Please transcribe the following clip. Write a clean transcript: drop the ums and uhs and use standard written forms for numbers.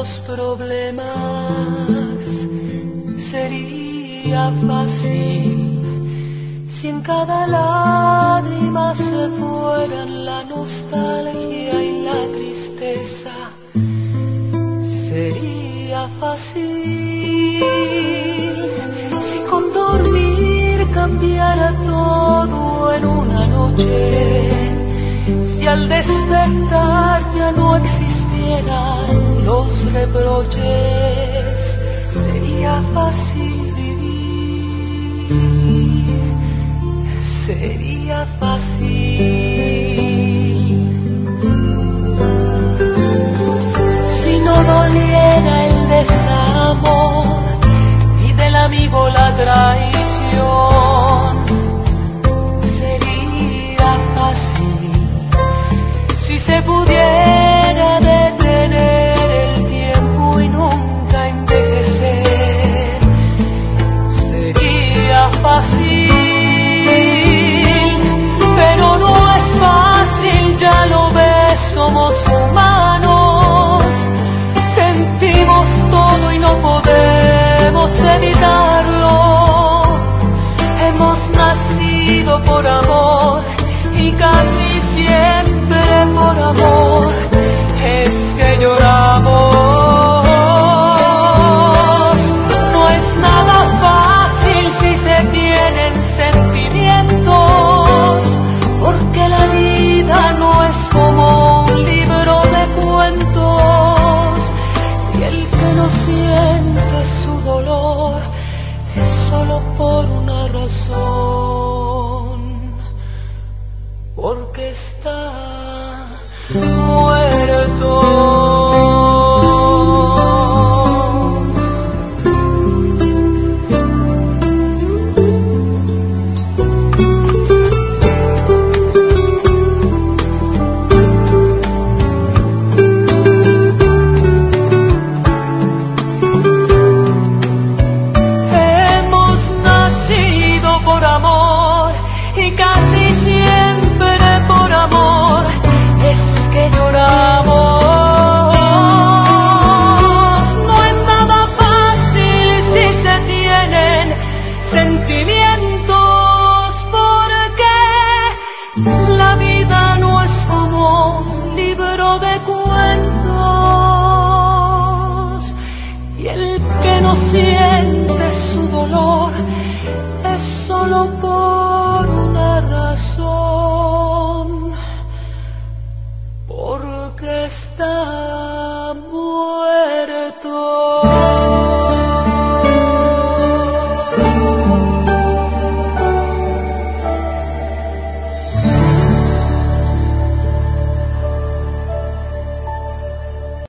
los problemas. Sería fácil si en cada lágrima se fueran la nostalgia y la tristeza. Sería fácil si con dormir cambiara todo en una noche. Si al despertar ya no existieran los reproches, sería fácil vivir, sería fácil. Si no doliera el desamor y del amigo la traición, sería fácil. Si se pudiera detener el tiempo y nunca envejecer, sería fácil. Pero no es fácil, ya lo ves, somos humanos. Sentimos todo y no podemos evitarlo. Hemos nacido por amor y casi siempre por amor es que lloramos. No es nada fácil si se tienen sentimientos, porque la vida no es como un libro de cuentos, y el que no siente su dolor es solo por una razón, porque está muerto.